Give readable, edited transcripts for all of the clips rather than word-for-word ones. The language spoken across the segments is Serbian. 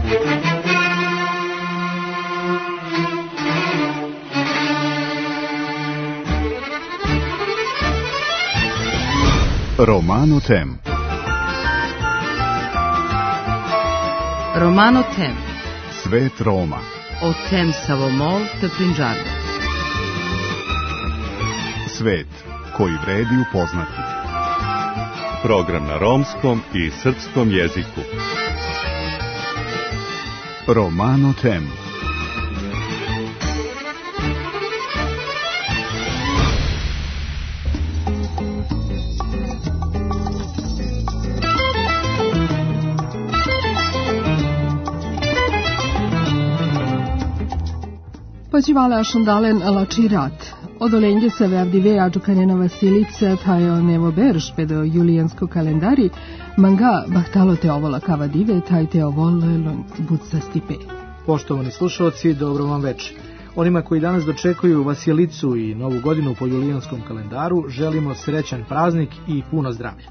Romano Tem. Romano Tem. Svet Roma. O Tem Savomol te Prinđarno. Svet koji vredi upoznati. Program na romskom i srpskom jeziku. Romano Tem. Почивала Шундален Лачират. Одоленге се вевдивеа Джуканена Василица, тајо нево берш педо јулијанско календари, манга бахтало те овола кава диве, тај те оволелон буца стипе. Poštovani slušalci, dobro vam večer. Onima koji danas dočekuju Vasilicu i Novu godinu po julijanskom kalendaru, želimo srećan praznik i puno zdravlja.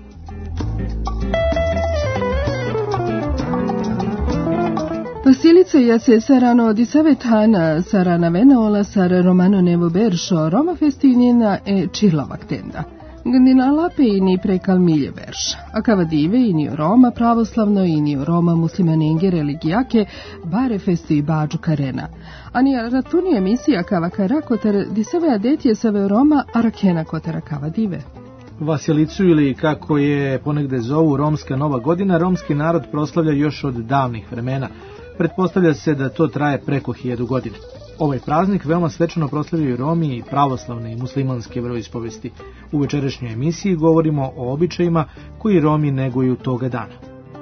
Vasilica jase sarano di savetana sarana venaola sara romano nevo beršo Roma festinjena e čirlovak tenda. Gandina lape ini prekal milje verš. A kavadive ini Roma pravoslavno ini Roma muslimanenge religijake bare festu i bađu karena. Ani ratuni emisija kava karakotar di save adetje save Roma arakena kotara kavadive. Vasilicu ili kako je ponegde zovu romska nova godina, romski narod proslavlja još od davnih vremena. Pretpostavlja se da to traje preko 1000 godina. Ovaj praznik veoma svečano proslavljaju Romi i pravoslavne i muslimanske veroispovesti. U večerašnjoj emisiji govorimo o običajima koji Romi neguju toga dana.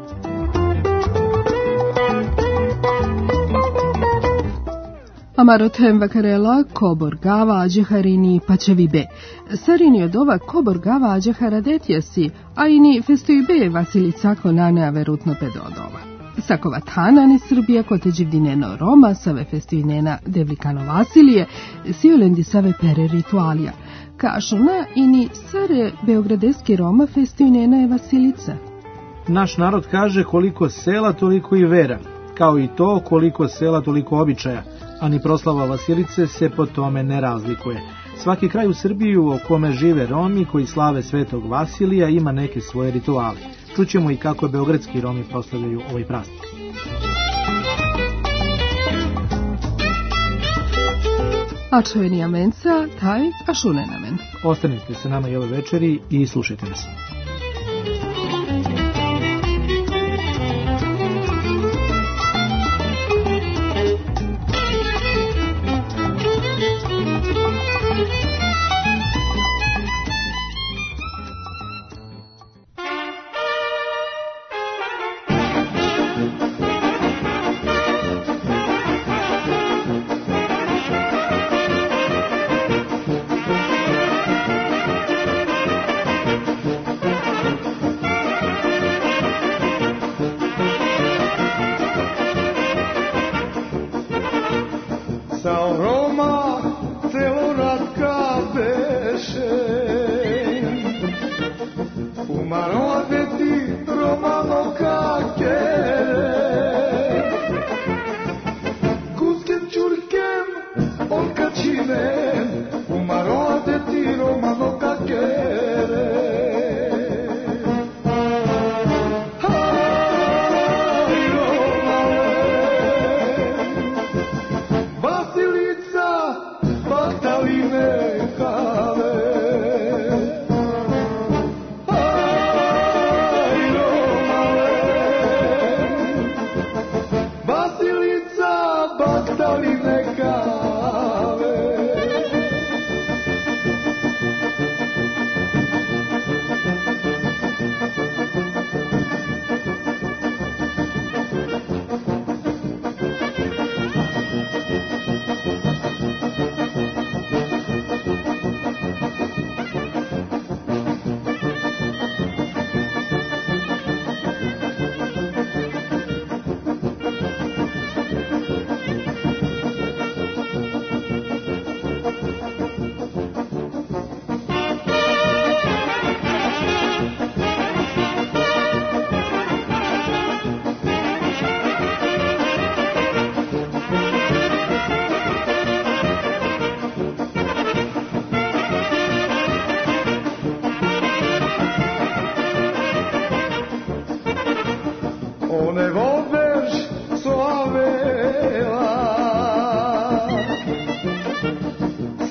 Amarotem vakarela kobor gava ađeharini pačevibe. Sarini od ova kobor gava ađeharadetjasi, a ini festuibe Vasilicako nane averutno pedodova. Sakova tanani Srbija kote đivdineno Roma, save festuinena Devlikano Vasilije, sijolendi save pere ritualija. Kašona ini sare beogradeski Roma festuinena je Vasilica. Naš narod kaže koliko sela toliko i vera, kao i to koliko sela toliko običaja, a ni proslava Vasilice se po tome ne razlikuje. Svaki kraj u Srbiji u kome žive Romi koji slave svetog Vasilija ima neke svoje rituale. Čućemo i kako beogradski Romi proslavljaju ovaj praznik. A čovenija menca, taj ašunenamen. Ostanite se nama i ove večeri i slušajte nas.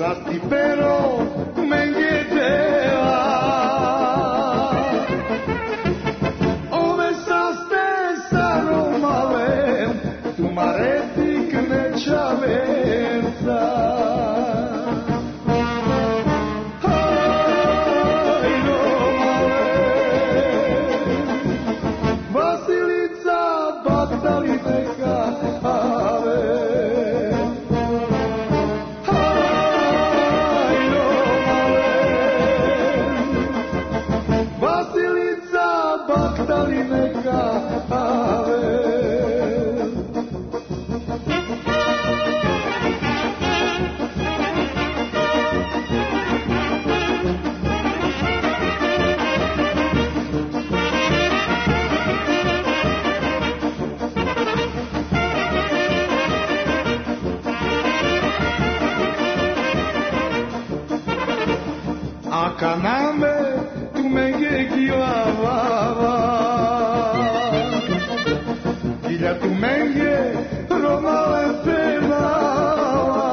Sasti però menghetea ove sa stessa Romale tu maretic necia verza ai Romale Vasilica baktali neka ave Akaname tu menge kilavava Ilha tu menge Romale pevava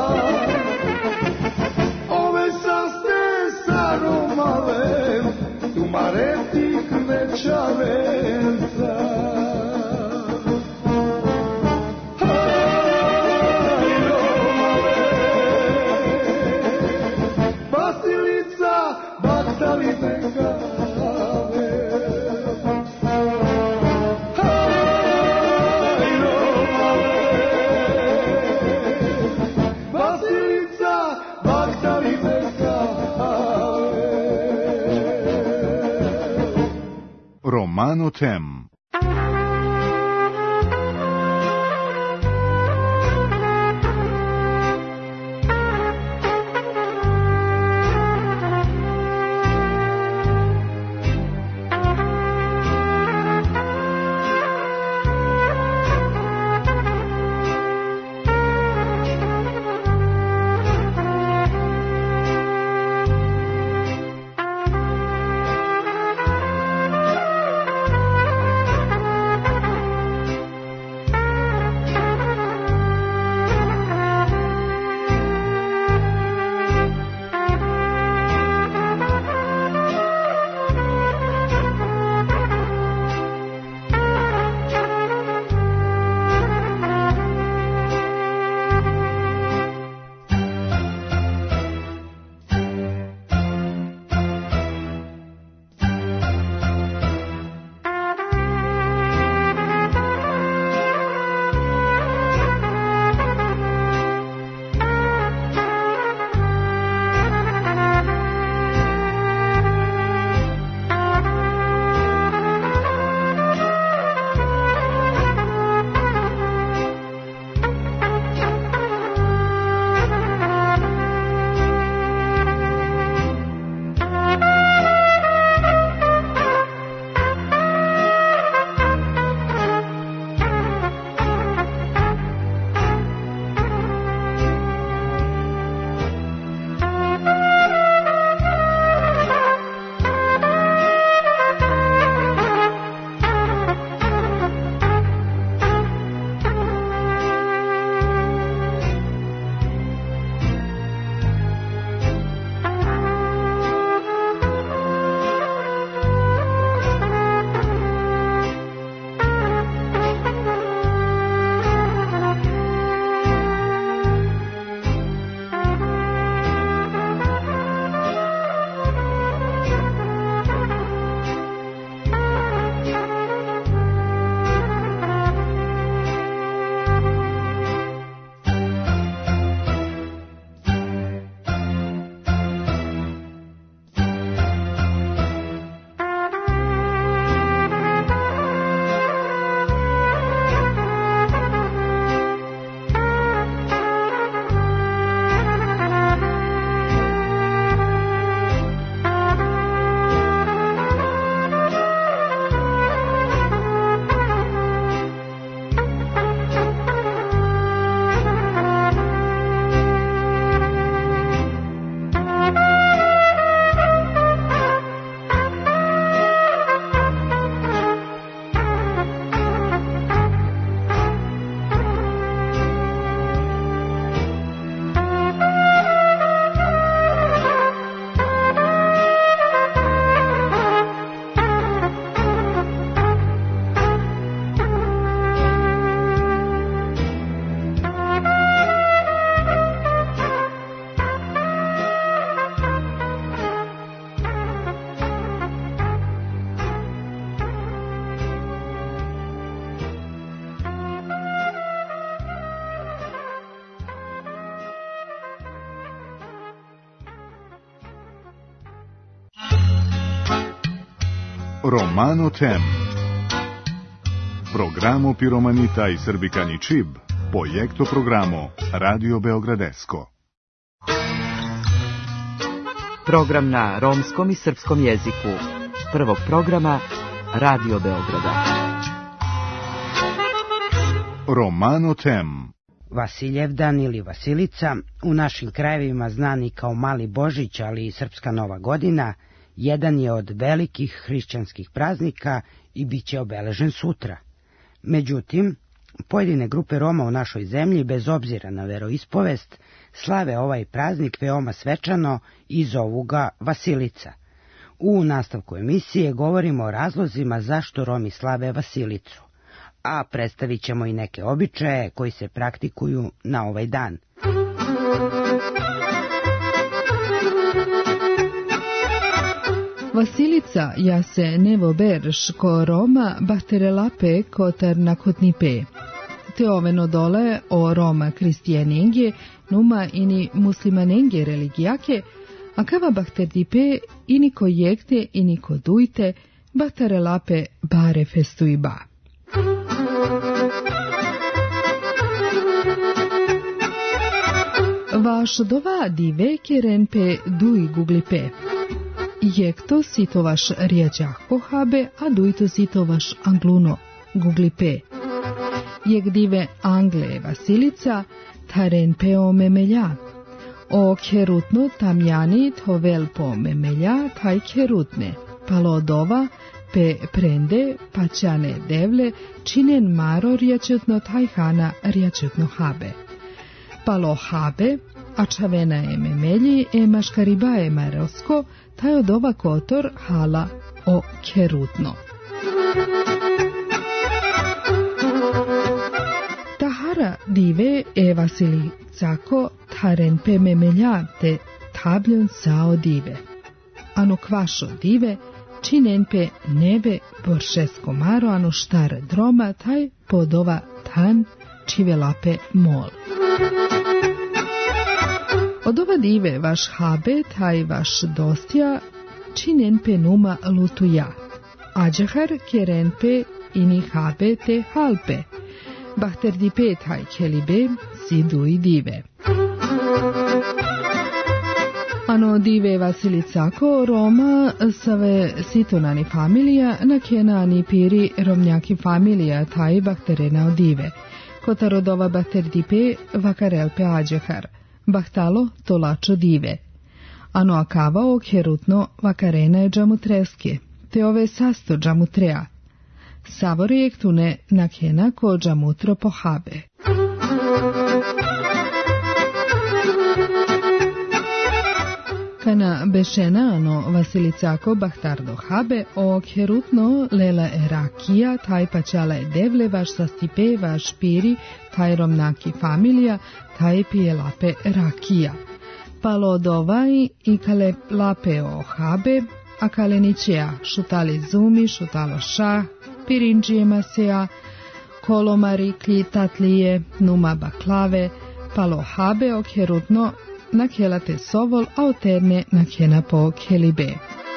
Ove sa stessa Romale tu maretic necia verza Romano Tem. Romano Tem. Programo Piromanita i Srbikani Čib, Projekto programo Radio Beogradesko. Program na romskom i srpskom jeziku. Prvog programa Radio Beograda. Romano Tem. Vasiljevdan ili Vasilica, u našim krajevima znani kao Mali Božić, ali i Srpska Nova godina, jedan je od velikih hrišćanskih praznika i bit će obeležen sutra. Međutim, pojedine grupe Roma u našoj zemlji, bez obzira na veroispovest, slave ovaj praznik veoma svečano i zovu ga Vasilica. U nastavku emisije govorimo o razlozima zašto Romi slave Vasilicu, a predstavit ćemo i neke običaje koji se praktikuju na ovaj dan. Vasilica ja se nevo berš ko Roma bahterelape kotar nakotnipe. Te oveno dole o Roma kristijanenge, numa ini muslimanenge religijake, a kava bahterdipe ini ko jekte ini ko dujte, bahterelape bare festuiba. Vaš dova dive kerenpe dui guglipe. Jekto sito vaš rijađako habe, a dujto sito vaš angluno guglipe. Jek dive angle Vasilica, taren peo memelja. O kerutno tamjani to velpo memelja, taj kerutne. Palodova, pe prende, paćane devle, činen maro rijačutno tajhana rijačutno habe. Palo habe, a čavena je memelji, maškariba je marosko, taj od ova kotor hala o kerutno. Tahara dive Vasilicako taren pe memelja te tabljon sao dive. Ano kvašo dive, činen pe nebe boršesko maro, ano štar droma, taj podova tan čivelape mol. Od ova dive vaš habe, taj vaš dostja, činen pe numa lutuja. Ađahar keren pe ini habe te halpe. Bahter dipe taj kelibe, sidu i dive. Ano dive Vasilicako Roma save sitonani familija, na kenani piri romnjaki familija, taj bahterena od dive. Kota rodova bahter dipe vakarel pe ađahar. Bahtalo tolačo dive. Ano akava o kerutno vakarena je džamutreske, te ove sasto džamutrea. Savore je ktune nakena ko džamutro pohabe. Kana bešena ano Vasilicako bahtardo habe o kerutno lela rakija, taj pačala je devle vaš sastipe vaš piri, taj romnaki familija, taj pije lape rakija. Palodovaj i kale lape o habe, a kaleničeja šutali zumi, šutalo šah, pirinđijema seja, kolomari, klitatlije, numa baklave, palo habe o kerutno nakelate sovol, a oterne nakena po kelibe.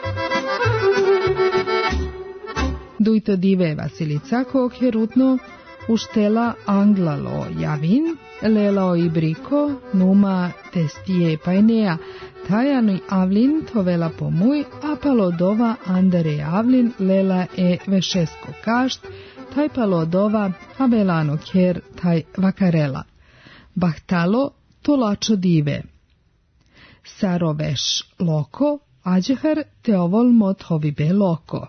Dujto dive Vasilicako kerutno uštela anglalo javin, lelo i briko, numa testije pajneja, tajano i avlin tovela pomuj, a palodova andare avlin lela vešesko kašt, taj palodova abelano ker taj vakarela. Bahtalo tolačo dive. Saroveš loko, ađehar te ovol mot hovibe loko.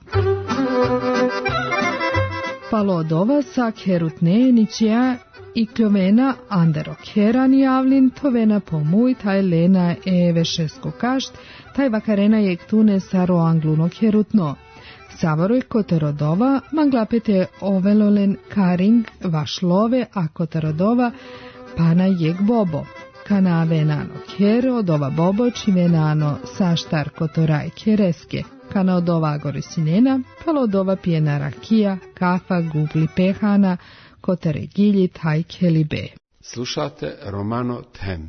Palodova sa kerutne ničija i kljovena andaro kerani avlin tovena pomuj taj lena vešesko kašt, taj vakarena je ktune saro angluno kerutno. Savoroj kotarodova manglapete ovelolen karing vaš love, a kotarodova pana jek bobo. Kana venano ker od ova bobo čivenano saštar kotoraj kereske. Kana od ova gorisinena, palo od ova pijena rakija, kafa, gugli pehana, kotare gilji taj kelibe. Slušate Romano Tem.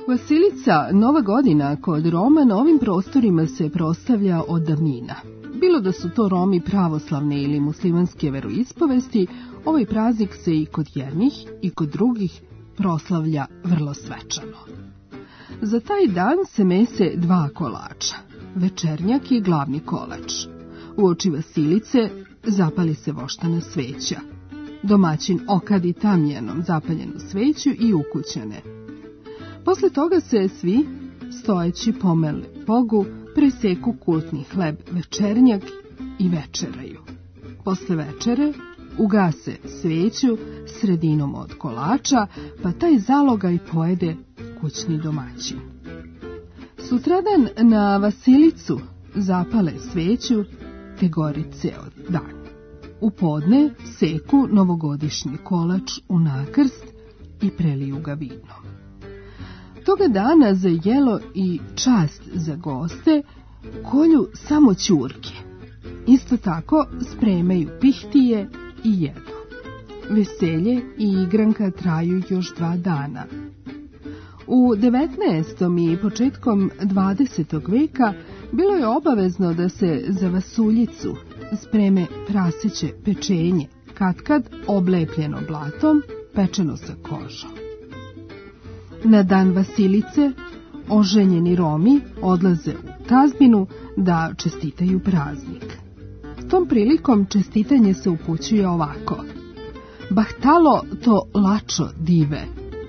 Vasilica, Nova godina kod Roma, na ovim prostorima se proslavlja od davnina. Bilo da su to Romi pravoslavne ili muslimanske veroispovesti, ovaj praznik se i kod jednih i kod drugih proslavlja vrlo svečano. Za taj dan se mese 2 kolača, večernjak i glavni kolač. Uoči Vasilice zapali se voštana sveća. Domaćin okadi tamjanom zapaljenu sveću i ukućane. Posle toga se svi, stojeći pomele Bogu, preseku kultni hleb večernjak i večeraju. Posle večere ugase sveću sredinom od kolača, pa taj zalogaj pojede kućni domaćin. Sutradan na Vasilicu zapale sveću te gori ceo dan. U podne seku novogodišnji kolač u nakrst i preliju ga vinom. Toga dana za jelo i čast za goste kolju samo ćurke. Isto tako spremaju pihtije i jedu. Veselje i igranka traju još 2 dana. U 19. i početkom 20. veka bilo je obavezno da se za vasuljicu spreme praseće pečenje, katkad oblepljeno blatom, pečeno sa kožom. Na dan Vasilice oženjeni Romi odlaze u tazbinu da čestitaju praznik. Tom prilikom čestitanje se upućuje ovako: Bahtalo to lačo dive.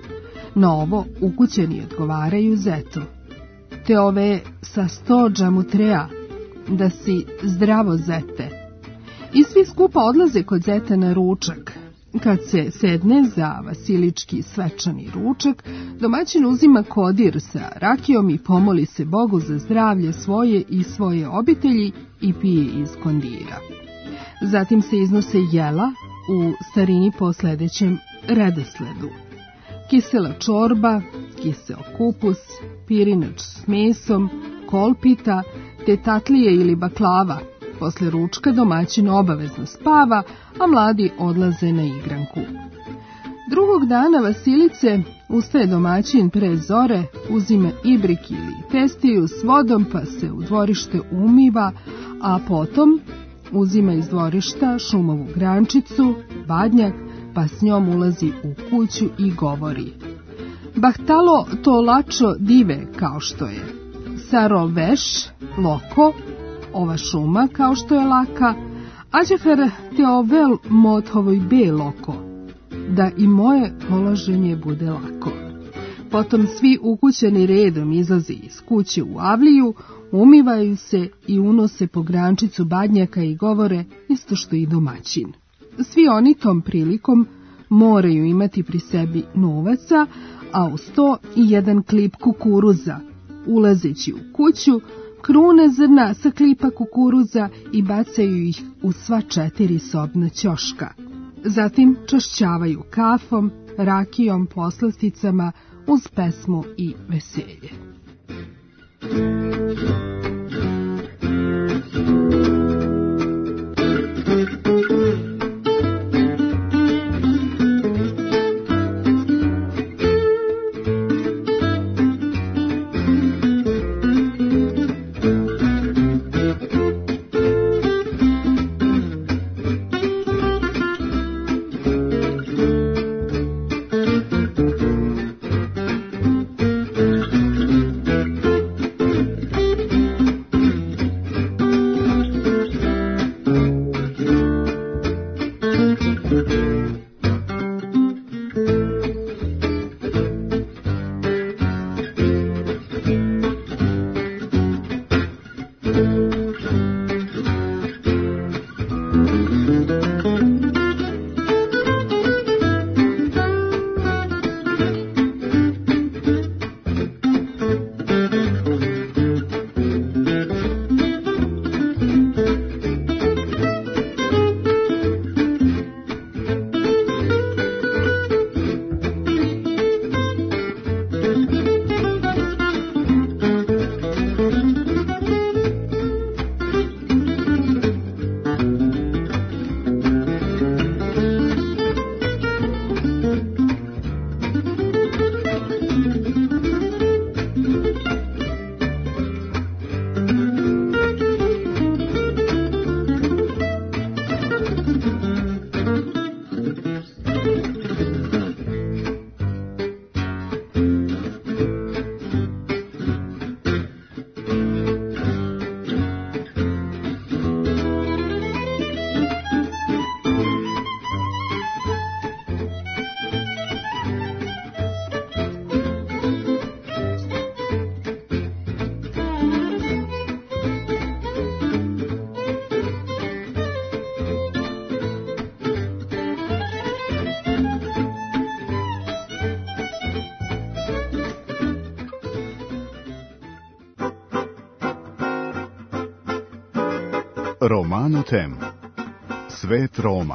Na ovo ukućeni odgovaraju zetu: Te ove sa 100 džamutreja, da si zdravo zete. I svi skupa odlaze kod zeta na ručak. Kad se sedne za vasilički svečani ručak, domaćin uzima kodir sa rakijom i pomoli se Bogu za zdravlje svoje i svoje obitelji i pije iz kondira. Zatim se iznose jela u starini po sledećem redosledu: kisela čorba, kiseo kupus, pirinač s mesom, kolpita, te tatlije ili baklava. Posle ručka domaćin obavezno spava, a mladi odlaze na igranku. Drugog dana Vasilice ustaje domaćin pre zore, uzima ibrik ili testiju s vodom pa se u dvorište umiva, a potom uzima iz dvorišta šumovu grančicu, badnjak, pa s njom ulazi u kuću i govori: Bahtalo to lačo dive, kao što je saroveš, loko, ova šuma kao što je laka, ađefer te ovel motovoj be loko, da i moje položenje bude lako. Potom svi ukućeni redom izlaze iz kuće u avliju, umivaju se i unose po grančicu badnjaka i govore isto što i domaćin. Svi oni tom prilikom moraju imati pri sebi novaca, a uz to i 1 klip kukuruza. Ulazeći u kuću, krune zrna sa klipa kukuruza i bacaju ih u sva 4 sobna ćoška. Zatim čašćavaju kafom, rakijom, poslasticama uz pesmu i veselje. Romano Tem. Svet Roma.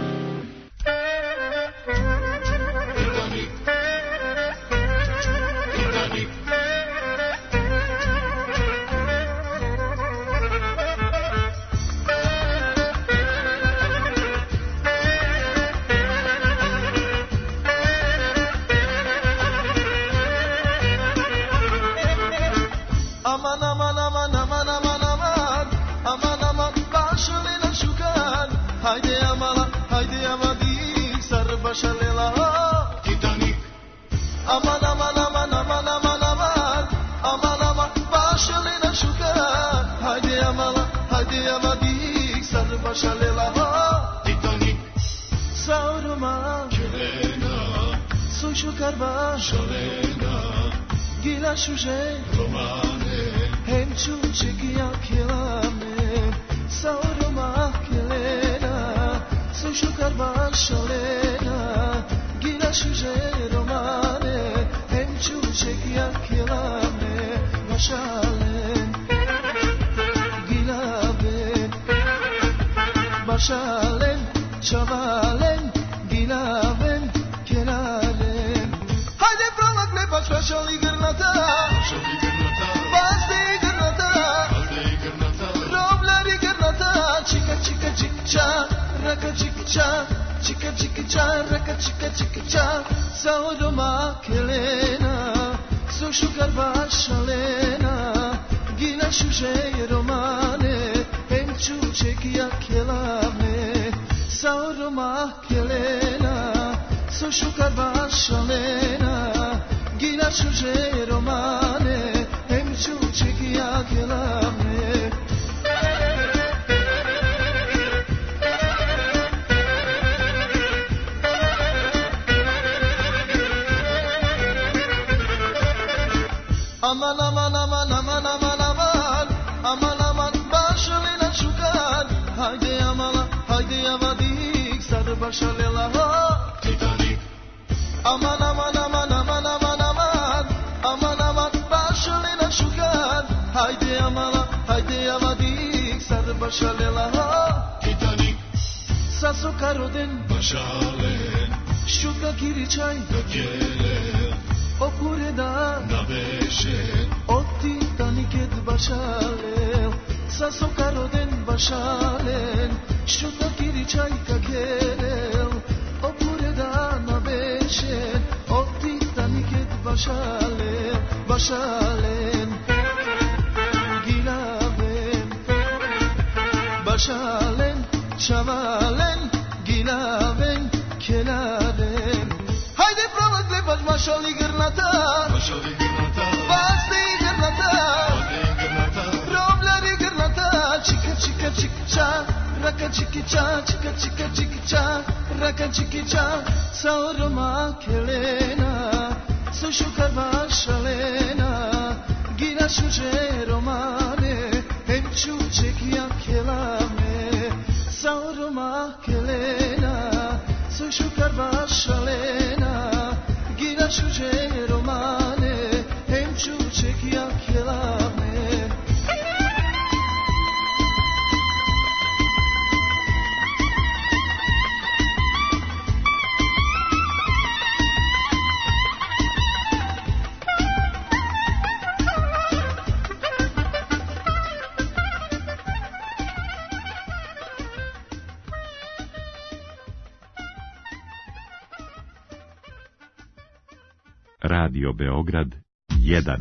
Radio Beograd 1.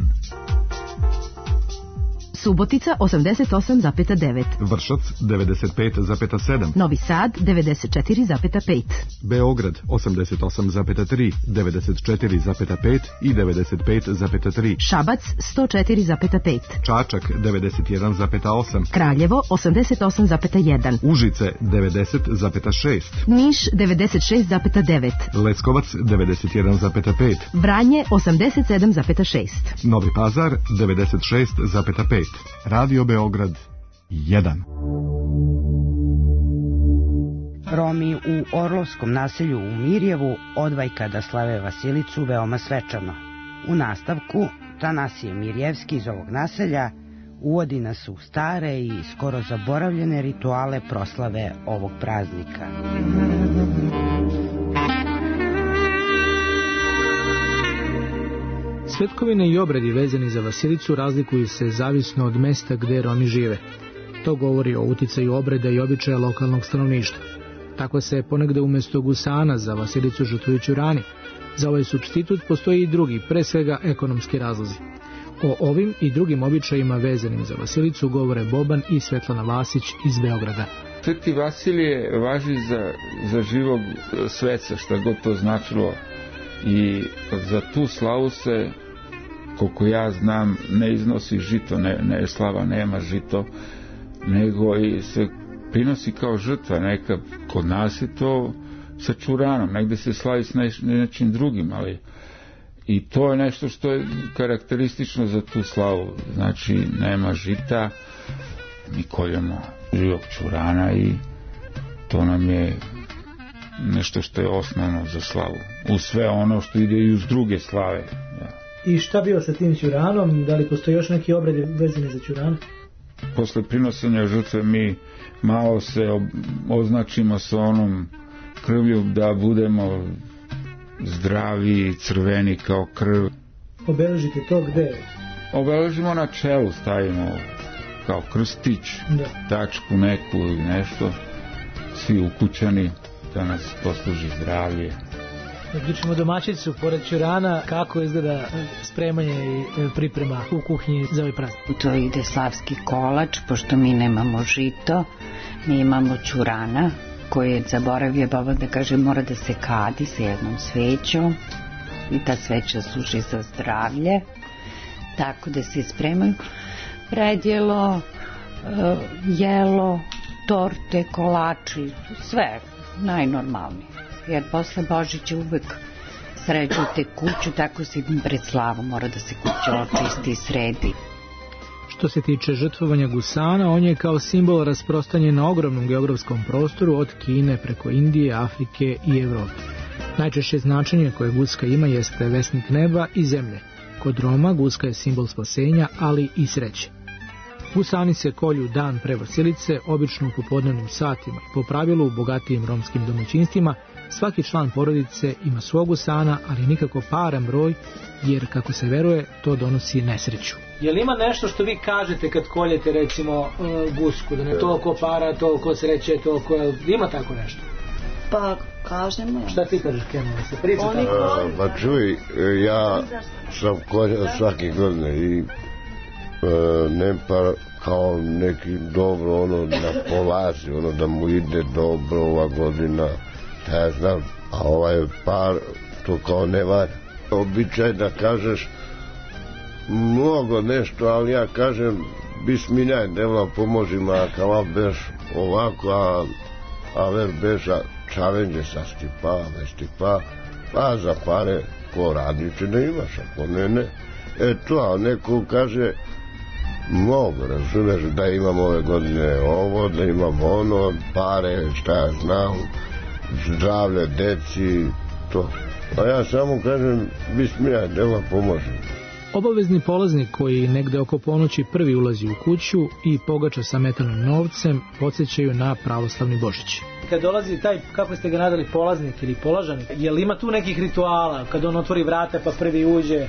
Subotica 88,9. Vršac 95,7. Novi Sad 94,5. Beograd 88,3, 94,5 i 95,3. Šabac 104,5. Čačak 91,8. Kraljevo 88,1. Užice 90,6. Niš 96,9. Leskovac 91,5. Vranje 87,6. Novi Pazar 96,5. Radio Beograd 1. Romi u Orlovskom naselju u Mirjevu odvajka da slave Vasilicu veoma svečano. U nastavku Tanasije Mirjevski iz ovog naselja uvodi nas u stare i skoro zaboravljene rituale proslave ovog praznika. Svetkovine i obredi vezani za Vasilicu razlikuju se zavisno od mesta gde Romi žive. To govori o uticaju obreda i običaja lokalnog stanovništva. Tako se ponegde umjesto gusana za Vasilicu žrtvuju ćurani. Za ovaj supstitut postoji i drugi, pre svega ekonomski razlozi. O ovim i drugim običajima vezanim za Vasilicu govore Boban i Svetlana Vasić iz Beograda. Sveti Vasilije važi za živog sveca, šta god to značilo, i za tu slavu se, koliko ja znam, ne iznosi žito, ne slava nema žito, nego i se prinosi kao žrtva. Neka kod nas je to sa ćuranom, negde se slavi s nečim drugim, ali i to je nešto što je karakteristično za tu slavu. Znači, nema žita, mi koljemo živog ćurana i to nam je nešto što je osnovno za slavu. U sve ono što ide i uz druge slave. Ja. I šta bio sa tim ćuranom? Da li postoji još neki obredi vezani za ćuran? Posle prinosenja žrtve mi malo se označimo sa onom krvlju da budemo zdravi i crveni kao krv. Obeležite to gde? Obeležimo na čelu, stavimo kao krstić, tačku neku ili nešto, svi ukućani, da nas posluži zdravlje. Uključimo domaćicu, pored ćurana, kako izgleda spremanje i priprema u kuhinji za ovaj praznik? To ide slavski kolač, pošto mi nemamo žito, mi imamo ćurana, koji je zaboravio baba da kaže mora da se kadi sa jednom svećom i ta sveća služi za zdravlje, tako da se spremaju predjelo, jelo, torte, kolači, sve najnormalnije, jer posle Božića uvek sređujete kuću, tako se idem pred slavu, mora da se kuća očisti i sredi. Što se tiče žrtvovanja gusana, on je kao simbol rasprostanjen na ogromnom geografskom prostoru od Kine preko Indije, Afrike i Evrope. Najčešće značenje koje guska ima jeste vesnik neba i zemlje. Kod Roma guska je simbol spasenja, ali i sreće. Gusani se kolju dan pre Vasilice, obično u popodnevnim satima. Po pravilu u bogatijim romskim domaćinstvima svaki član porodice ima svog gusana, ali nikako paran broj, jer kako se veruje, to donosi nesreću. Je li ima nešto što vi kažete kad koljete recimo gusku, da ne toliko para, toliko sreće, toliko... Ima tako nešto? Pa kažemo. Šta ti kažeš, Kemo? Se priča tako? Pa čuj, ja sam koljao svake godine i ne pa kao neki dobro ono da polazi, ono da mu ide dobro ova godina, ja znam, a ovaj par to kao ne var. Običaj da kažeš mnogo nešto, ali ja kažem bismiljaj, Devla pomoži ma kao beš ovako, a ver beša čavenđe sa stipa, vestipa, pa za pare ko radniče ne imaš, ako ne. To, a neko kaže mnogo, razumeš, da imam ove godine ovo, da imam ono, pare, šta ja znam, zdravlje, deci, to. A ja samo kažem, bismillah, Devla pomože. Obavezni polaznik koji negde oko ponoći prvi ulazi u kuću i pogača sa metalnim novcem podsjećaju na pravoslavni Božić. Kad dolazi taj, kako ste ga nadali, polaznik ili polažanik, je li ima tu nekih rituala? Kad on otvori vrata pa prvi uđe?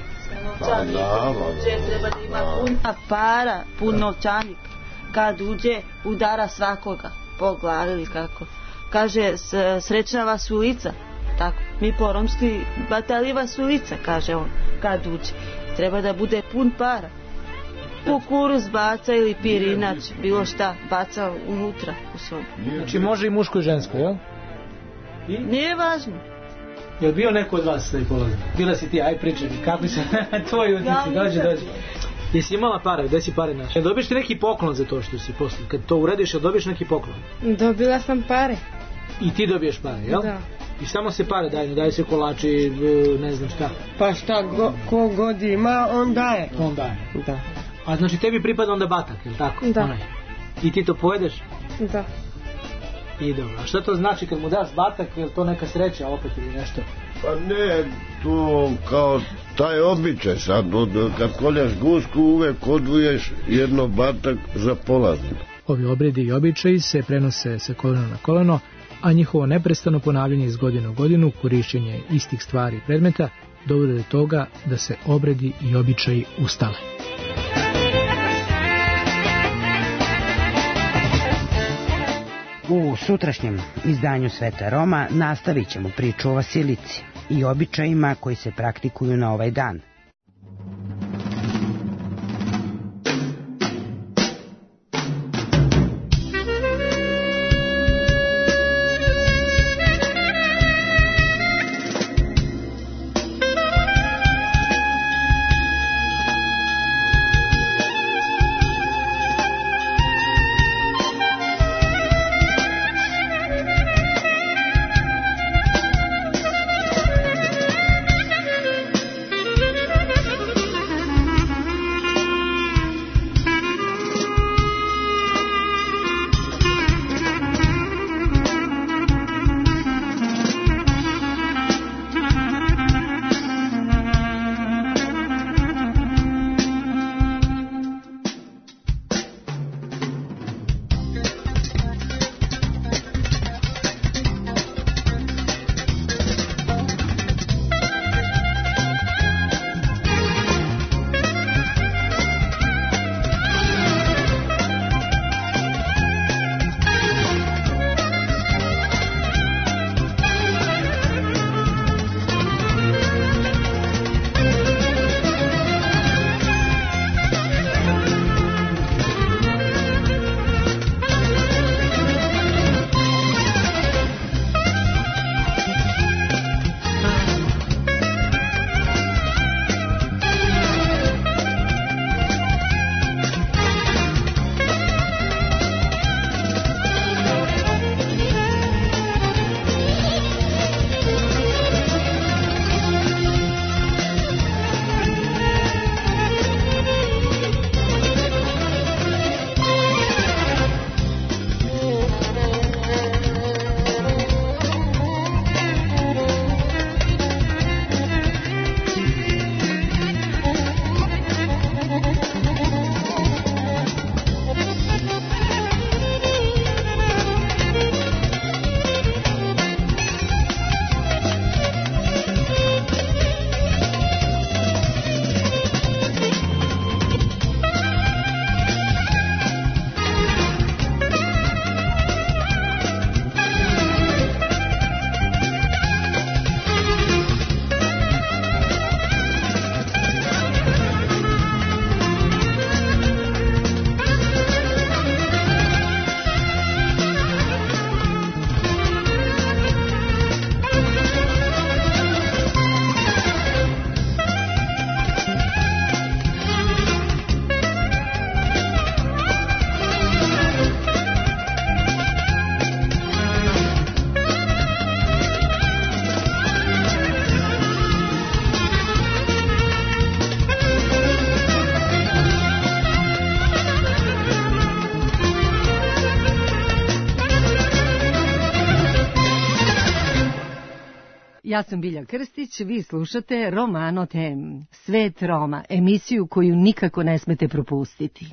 Treba da ima puna para, pun novčanik. Kad uđe, udara svakoga po glavi ili kako. Kaže, srećna vas ulica. Tako, mi po romski batali vas ulica, kaže on, kad uđe. Treba da bude pun para. Kukuruz baca ili pirinač, bilo šta, baca unutra u sobu. Znači može i muško i žensko, jel? Nije važno. Je li bio neko od vas da je polazio? Bila si ti, aj pričaj, kakvi su tvoji udnici, dođi. Jesi imala pare, gde si pare naša? Dobiješ ti neki poklon za to što si posle? Kad to uradiš, jel dobiješ neki poklon? Dobila sam pare. I ti dobiješ pare, jel? Da. I samo se pare daju se kolači, ne znam šta. Pa šta ko god ima, on daje. On daje? Da. A znači tebi pripada onda batak, jel tako? Da. Onaj. I ti to pojedeš? Da. I dobro, a šta to znači kad mu daš batak, je li to neka sreća opet ili nešto? Pa ne, to kao taj običaj sad, kad koljaš gusku uvek odvuješ jedno batak za polaznika. Ovi obredi i običaji se prenose sa kolena na koleno, a njihovo neprestano ponavljanje iz godine u godinu, korišćenje istih stvari i predmeta, dovode do toga da se obredi i običaji ustale. U sutrašnjem izdanju Sveta Roma nastavit ćemo priču o Vasilici i običajima koji se praktikuju na ovaj dan. Ja sam Bilja Krstić, vi slušate Romano Tem, Svet Roma, emisiju koju nikako ne smete propustiti.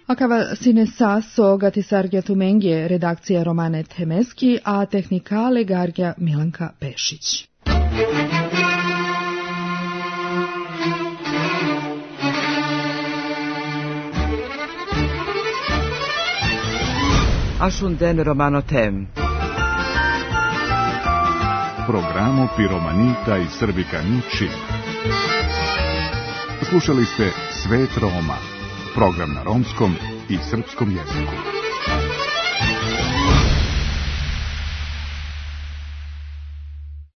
Akava sine saso gatisargja tumengje redakcija Romane Temeski, a tehnikale gargja Milanka Pešić. Ashunden Romano Tem. Programo Piromanita i Srbikani Čib. Slušali ste Svet Roma, program na romskom i srpskom jeziku.